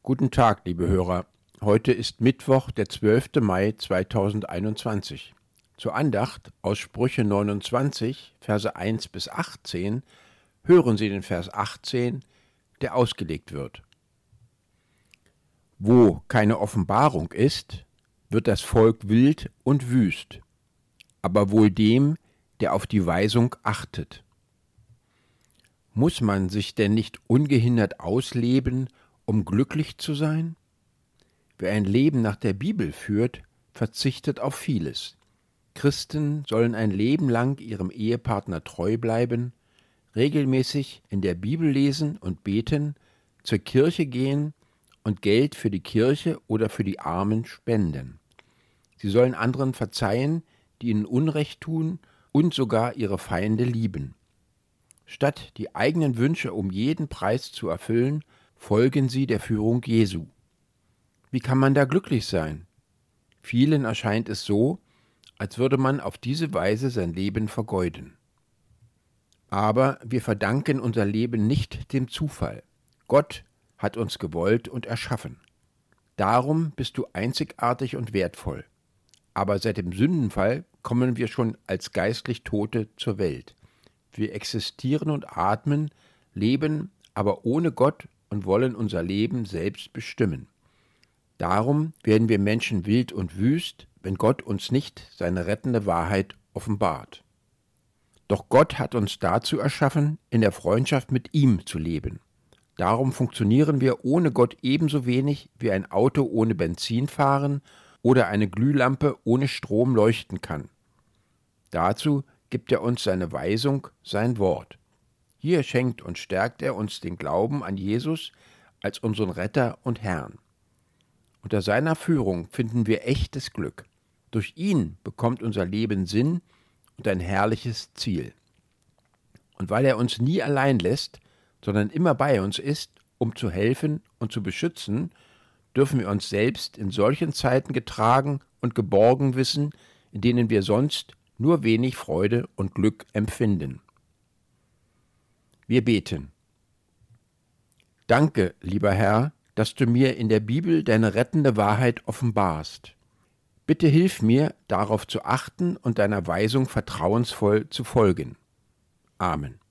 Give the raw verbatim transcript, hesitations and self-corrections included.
Guten Tag, liebe Hörer. Heute ist Mittwoch, der zwölfte Mai zweitausendeinundzwanzig. Zur Andacht aus Sprüche neunundzwanzig, Verse eins bis achtzehn, hören Sie den Vers achtzehn, der ausgelegt wird. Wo keine Offenbarung ist, wird das Volk wild und wüst, aber wohl dem, der auf die Weisung achtet. Muss man sich denn nicht ungehindert ausleben, um glücklich zu sein? Wer ein Leben nach der Bibel führt, verzichtet auf vieles. Christen sollen ein Leben lang ihrem Ehepartner treu bleiben, regelmäßig in der Bibel lesen und beten, zur Kirche gehen und Geld für die Kirche oder für die Armen spenden. Sie sollen anderen verzeihen, die ihnen Unrecht tun und sogar ihre Feinde lieben. Statt die eigenen Wünsche um jeden Preis zu erfüllen, folgen sie der Führung Jesu. Wie kann man da glücklich sein? Vielen erscheint es so, als würde man auf diese Weise sein Leben vergeuden. Aber wir verdanken unser Leben nicht dem Zufall. Gott hat uns gewollt und erschaffen. Darum bist du einzigartig und wertvoll. Aber seit dem Sündenfall kommen wir schon als geistlich Tote zur Welt. Wir existieren und atmen, leben aber ohne Gott und wollen unser Leben selbst bestimmen. Darum werden wir Menschen wild und wüst, wenn Gott uns nicht seine rettende Wahrheit offenbart. Doch Gott hat uns dazu erschaffen, in der Freundschaft mit ihm zu leben. Darum funktionieren wir ohne Gott ebenso wenig, wie ein Auto ohne Benzin fahren oder eine Glühlampe ohne Strom leuchten kann. Dazu gibt er uns seine Weisung, sein Wort. Hier schenkt und stärkt er uns den Glauben an Jesus als unseren Retter und Herrn. Unter seiner Führung finden wir echtes Glück. Durch ihn bekommt unser Leben Sinn und ein herrliches Ziel. Und weil er uns nie allein lässt, sondern immer bei uns ist, um zu helfen und zu beschützen, dürfen wir uns selbst in solchen Zeiten getragen und geborgen wissen, in denen wir sonst nur wenig Freude und Glück empfinden. Wir beten. Danke, lieber Herr, dass du mir in der Bibel deine rettende Wahrheit offenbarst. Bitte hilf mir, darauf zu achten und deiner Weisung vertrauensvoll zu folgen. Amen.